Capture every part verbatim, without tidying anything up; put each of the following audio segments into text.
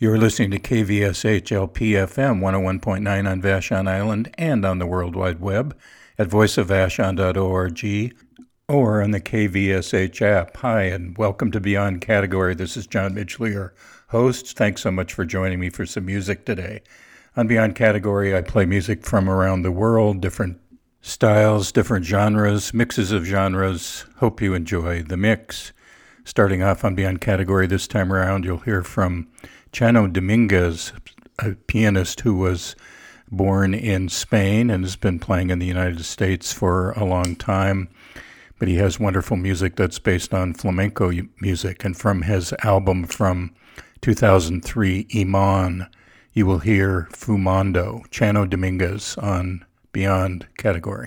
You're listening to K V S H L P F M one oh one point nine on Vashon Island and on the World Wide Web at voice of vashon dot org or on the K V S H app. Hi, and welcome to Beyond Category. This is John Midgley, your host. Thanks so much for joining me for some music today. On Beyond Category, I play music from around the world, different styles, different genres, mixes of genres. Hope you enjoy the mix. Starting off on Beyond Category this time around, you'll hear from Chano Dominguez, a pianist who was born in Spain and has been playing in the United States for a long time. But he has wonderful music that's based on flamenco music. And from his album from two thousand three, Iman, you will hear Fumando, Chano Dominguez on Beyond Category.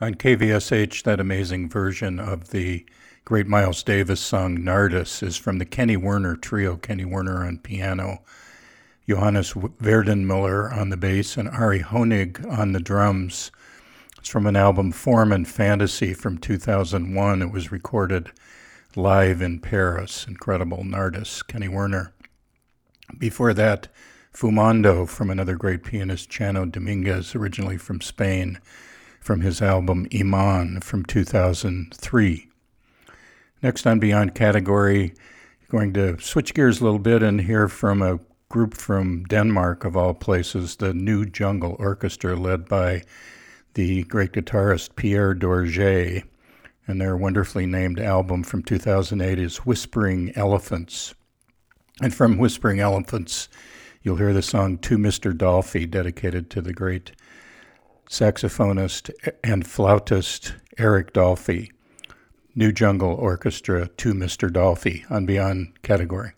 On K V S H, that amazing version of the great Miles Davis song Nardis is from the Kenny Werner Trio, Kenny Werner on piano, Johannes Werdenmüller on the bass, and Ari Honig on the drums. It's from an album, Form and Fantasy, from two thousand one. It was recorded live in Paris. Incredible, Nardis, Kenny Werner. Before that, Fumando from another great pianist, Chano Dominguez, originally from Spain, from his album Iman from two thousand three. Next on Beyond Category, going to switch gears a little bit and hear from a group from Denmark, of all places, the New Jungle Orchestra, led by the great guitarist Pierre Dorje, and their wonderfully named album from two thousand eight is Whispering Elephants. And from Whispering Elephants, you'll hear the song To Mister Dolphy, dedicated to the great saxophonist and flautist Eric Dolphy. New Jungle Orchestra, To Mister Dolphy, on Beyond Category.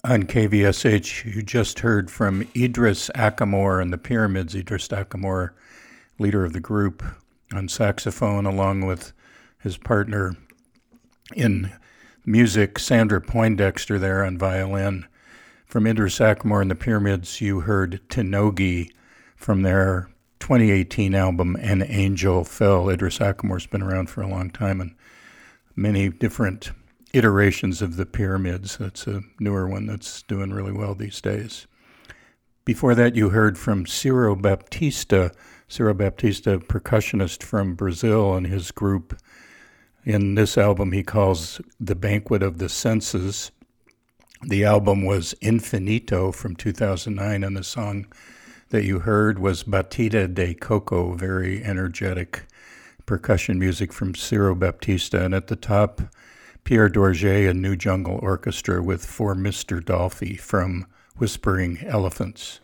On K V S H, you just heard from Idris Ackamore and the Pyramids. Idris Ackamore, leader of the group, on saxophone, along with his partner in music, Sandra Poindexter, there on violin. From Idris Ackamore and the Pyramids, you heard Tenogi from their twenty eighteen album, An Angel Fell. Idris Ackamore's been around for a long time, and many different iterations of the Pyramids. That's a newer one that's doing really well these days. Before that, you heard from Ciro Baptista, Ciro Baptista, percussionist from Brazil, and his group. In this album, he calls The Banquet of the Senses. The album was Infinito from two thousand nine, and the song that you heard was Batida de Coco, very energetic percussion music from Ciro Baptista. And at the top, Pierre Dorje and New Jungle Orchestra with For Mister Dolphy from Whispering Elephants.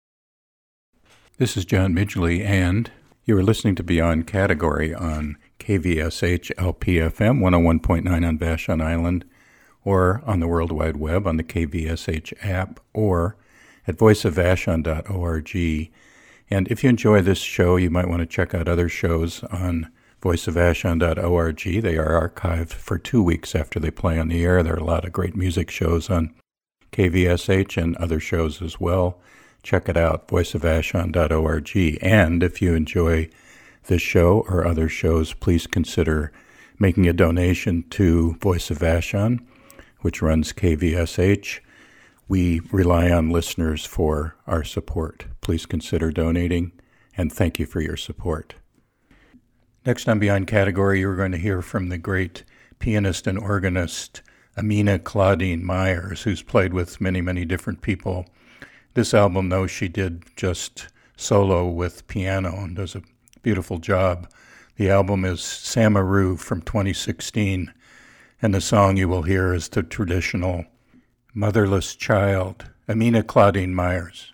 This is John Midgley, and you are listening to Beyond Category on K V S H L P F M one oh one point nine on Vashon Island, or on the World Wide Web on the K V S H app, or at voice of vashon dot org. And if you enjoy this show, you might want to check out other shows on voice of vashon dot org. They are archived for two weeks after they play on the air. There are a lot of great music shows on K V S H and other shows as well. Check it out, voice of vashon dot org. And if you enjoy this show or other shows, please consider making a donation to Voice of Vashon, which runs K V S H. We rely on listeners for our support. Please consider donating, and thank you for your support. Next on Beyond Category, you're going to hear from the great pianist and organist Amina Claudine Myers, who's played with many, many different people. This album, though, she did just solo with piano and does a beautiful job. The album is Samaru from twenty sixteen, and the song you will hear is the traditional Motherless Child, Amina Claudine Myers.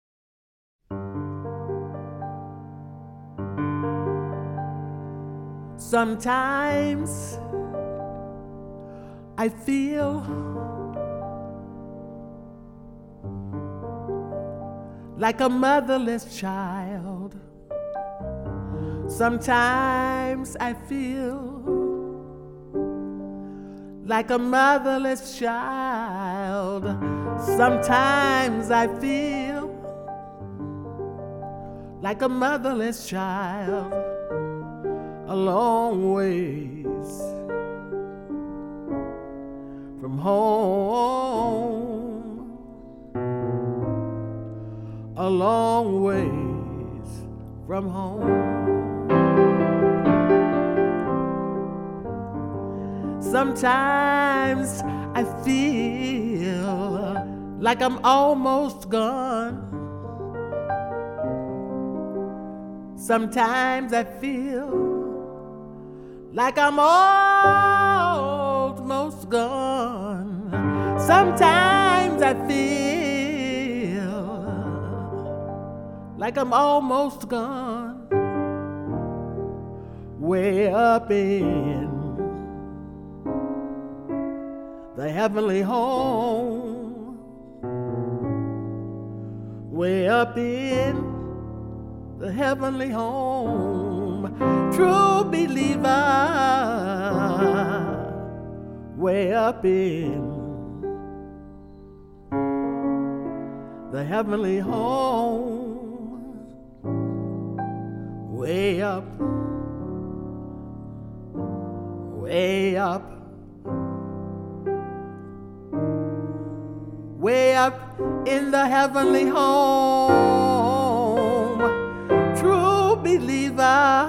Sometimes I feel like a motherless child. Sometimes I feel like a motherless child. Sometimes I feel like a motherless child. A long ways from home, a long ways from home. Sometimes I feel like I'm almost gone. Sometimes I feel like I'm almost gone. Sometimes I feel like I'm almost gone. Way up in the heavenly home, way up in the heavenly home, true believer, way up in the heavenly home, way up, way up, way up in the heavenly home, true believer,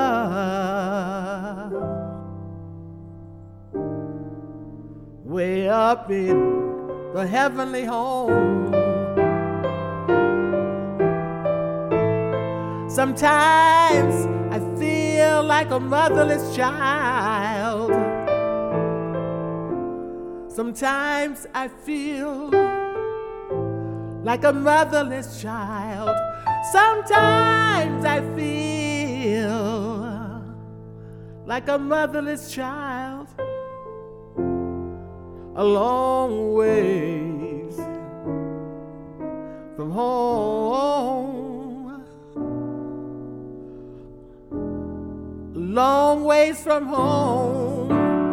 way up in the heavenly home. Sometimes I feel like a motherless child. Sometimes I feel like a motherless child. Sometimes I feel like a motherless child. A long ways home, long ways from home.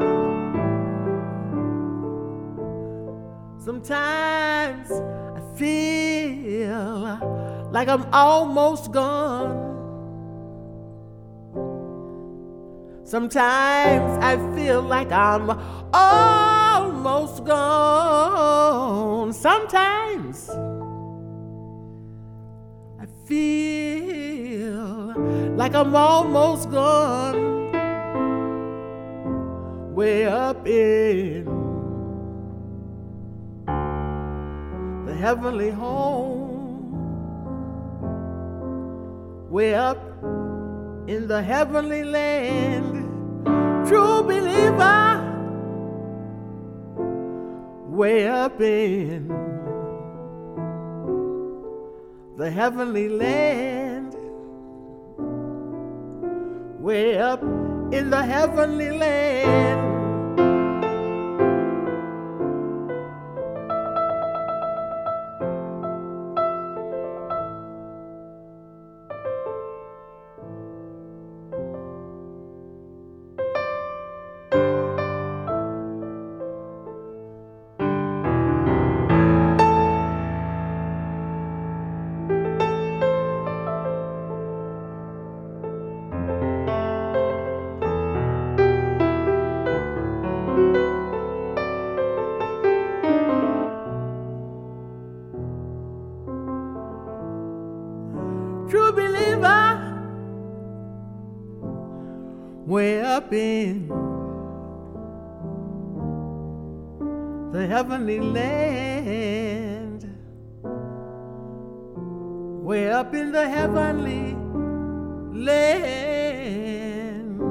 Sometimes I feel like I'm almost gone. Sometimes I feel like I'm almost gone. Sometimes I feel like I'm almost gone. Way up in the heavenly home. Way up in the heavenly land. True believer, way up in the heavenly land, way up in the heavenly land. True believer, way up in the heavenly land, way up in the heavenly land.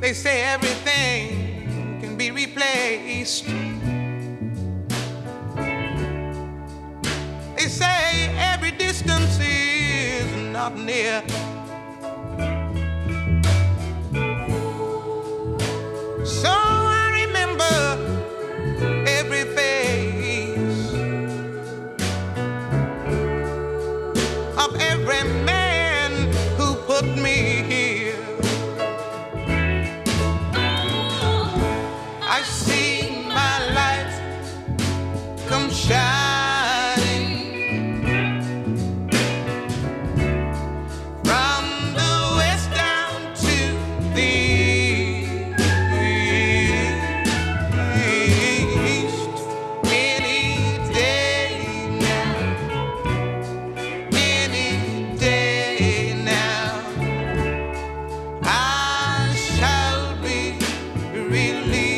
They say everything can be replaced. They say every distance is not near. So I remember every face of every man who put me here. I see my life come shining from the west down to the east. Any day now, any day now, I shall be released.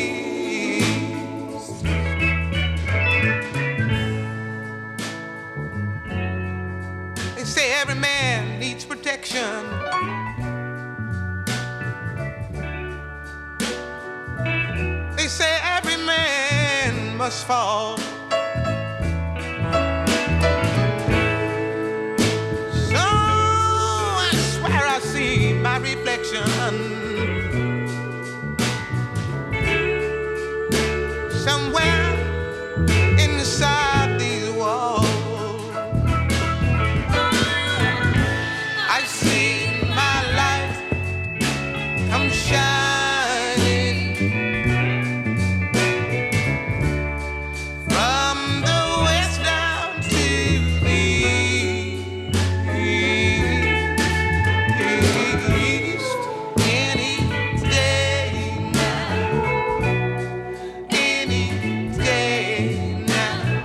They say every man needs protection. They say every man must fall. So I swear I see my reflection somewhere inside these walls. I see my life come shining from the west down to the east. Any day now, any day now,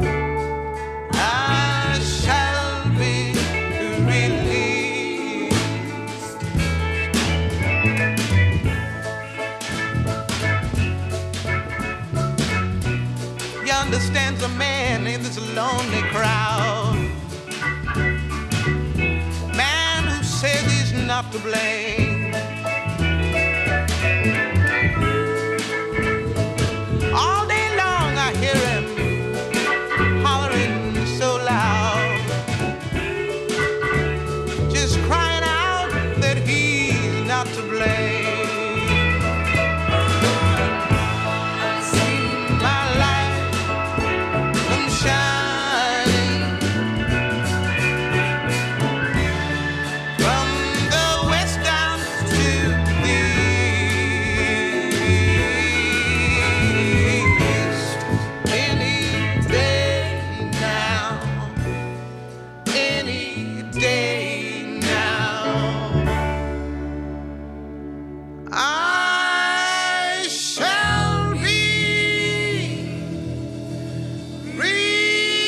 I shall be released. Yonder stands a man in this lonely crowd, man who says he's not to blame. All day long I hear him hollering so loud, just crying out that he's not to blame. I see my life come shining from the west down to the east. Any day now, any day now, I shall be released.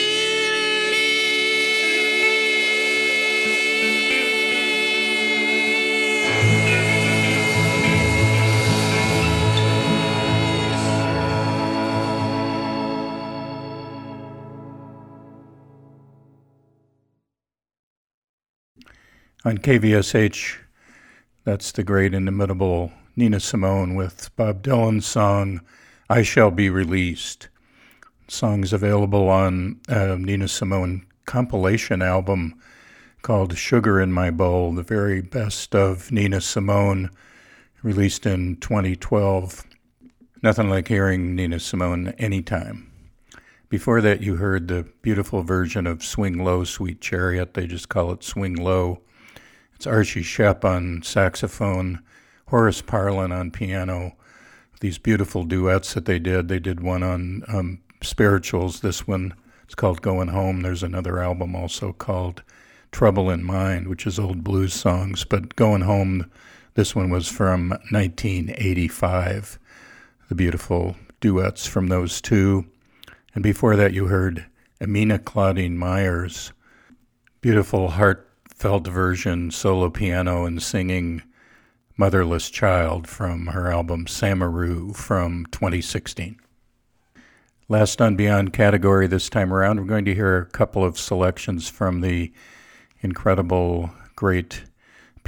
On K V S H, that's the great inimitable Nina Simone with Bob Dylan's song, I Shall Be Released. Song's available on a Nina Simone compilation album called Sugar in My Bowl, the very best of Nina Simone, released in twenty twelve. Nothing like hearing Nina Simone anytime. Before that, you heard the beautiful version of Swing Low, Sweet Chariot. They just call it Swing Low. It's Archie Shepp on saxophone, Horace Parlan on piano. These beautiful duets that they did. They did one on um, spirituals. This one is called Going Home. There's another album also called Trouble in Mind, which is old blues songs. But Going Home, this one was from nineteen eighty-five. The beautiful duets from those two. And before that, you heard Amina Claudine Myers, beautiful heartfelt version, solo piano and singing Motherless Child from her album Samaroo from twenty sixteen. Last on Beyond category this time around, we're going to hear a couple of selections from the incredible, great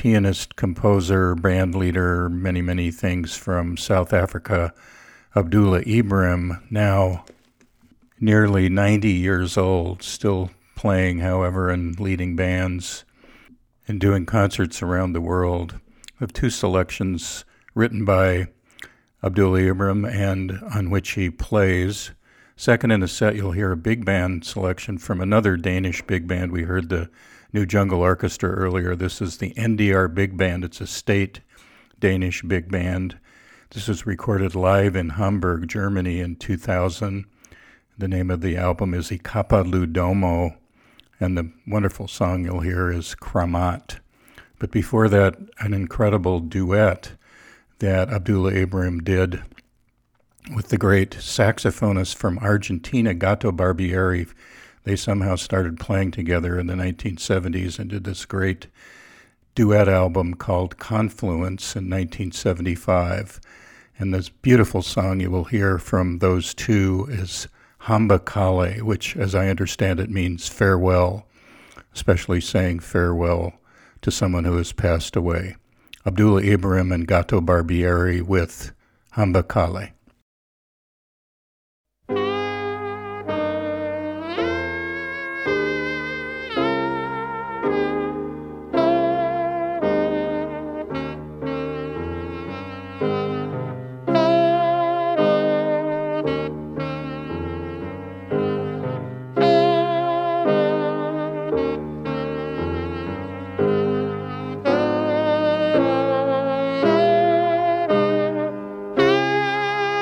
pianist, composer, band leader, many, many things from South Africa, Abdullah Ibrahim, now nearly ninety years old, still playing, however, and leading bands and doing concerts around the world. I have two selections written by Abdullah Ibrahim and on which he plays. Second in the set, you'll hear a big band selection from another Danish big band. We heard the New Jungle Orchestra earlier. This is the N D R Big Band. It's a state Danish big band. This was recorded live in Hamburg, Germany in two thousand. The name of the album is Ikapa Domo, and the wonderful song you'll hear is Kramat. But before that, an incredible duet that Abdullah Ibrahim did with the great saxophonist from Argentina, Gato Barbieri. They somehow started playing together in the nineteen seventies and did this great duet album called Confluence in nineteen seventy-five. And this beautiful song you will hear from those two is Hamba Kale, which, as I understand it, means farewell, especially saying farewell to someone who has passed away. Abdullah Ibrahim and Gato Barbieri with Hamba Kale. Thank you.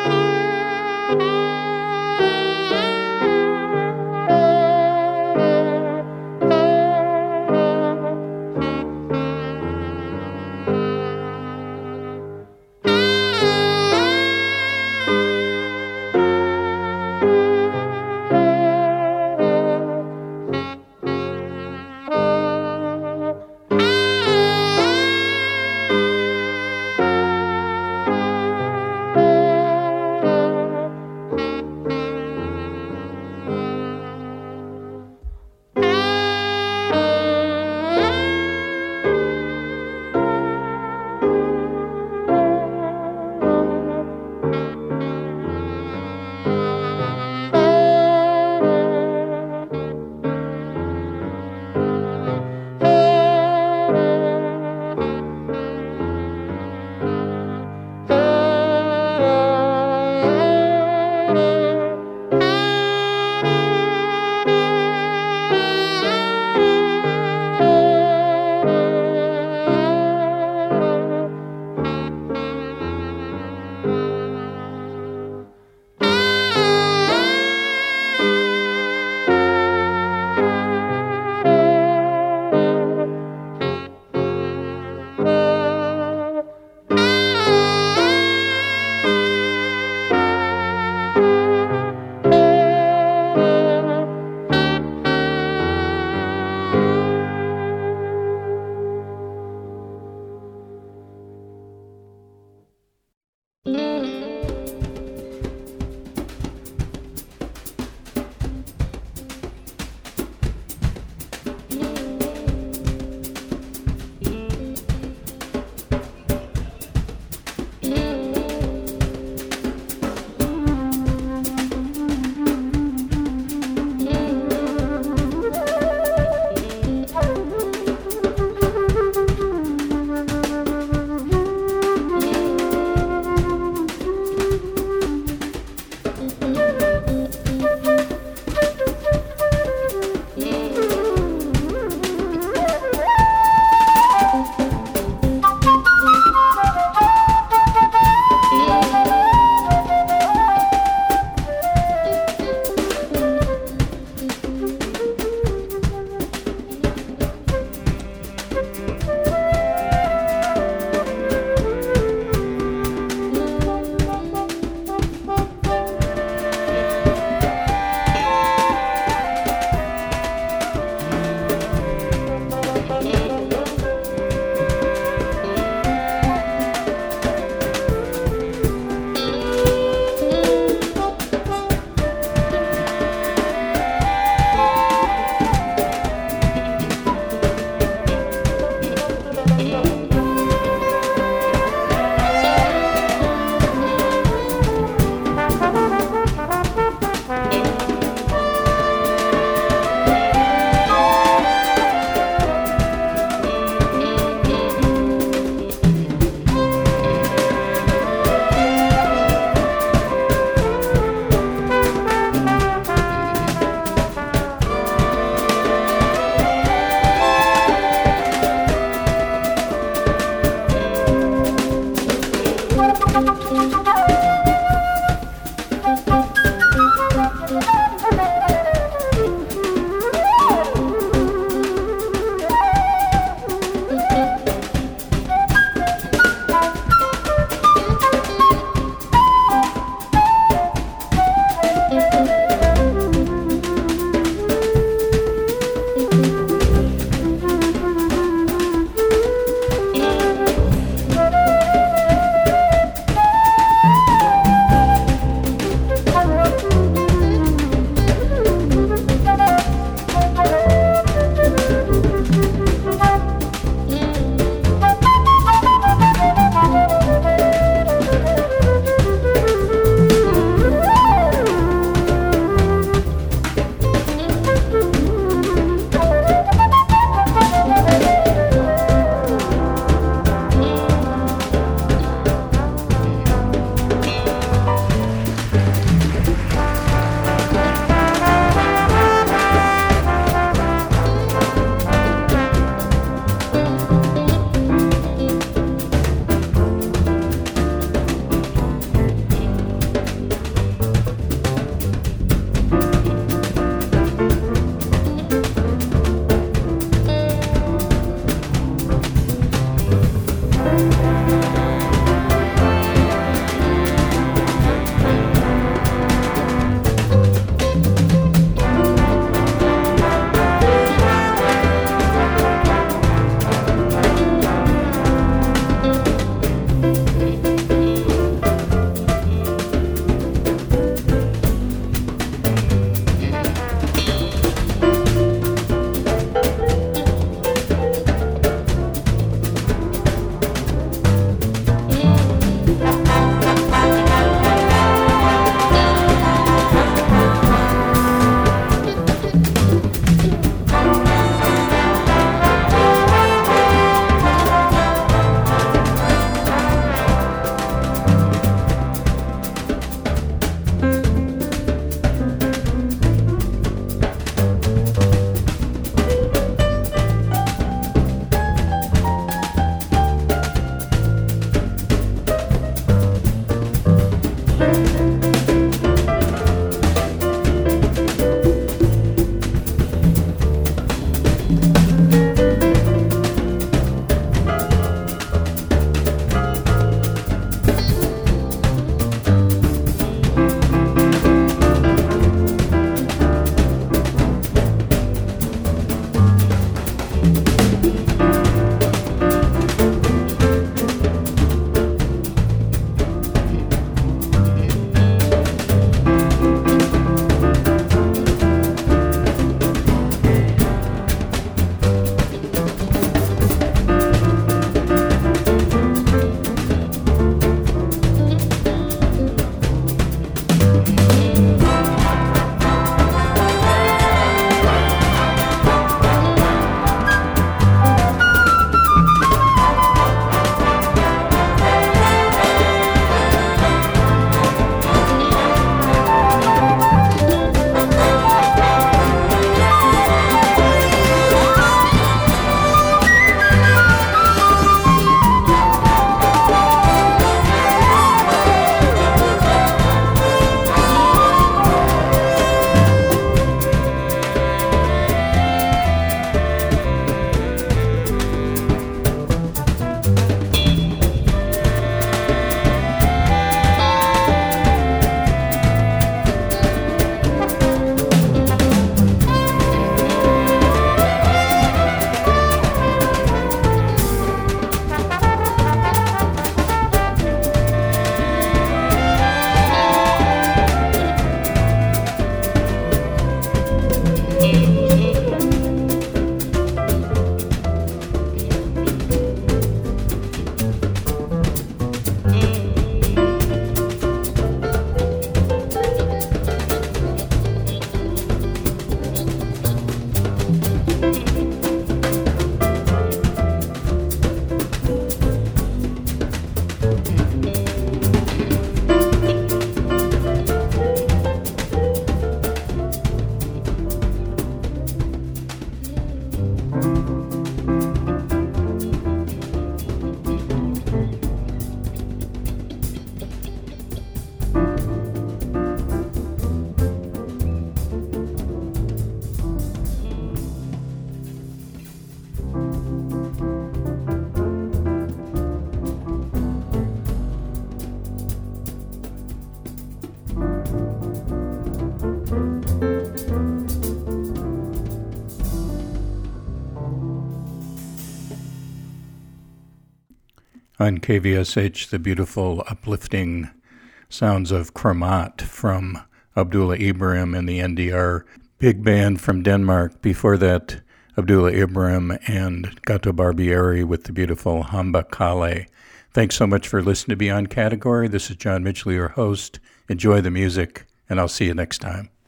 On K V S H, the beautiful, uplifting sounds of Kramat from Abdullah Ibrahim and the N D R Big Band from Denmark. Before that, Abdullah Ibrahim and Gato Barbieri with the beautiful Hamba Kale. Thanks so much for listening to Beyond Category. This is John Mitchell, your host. Enjoy the music, and I'll see you next time.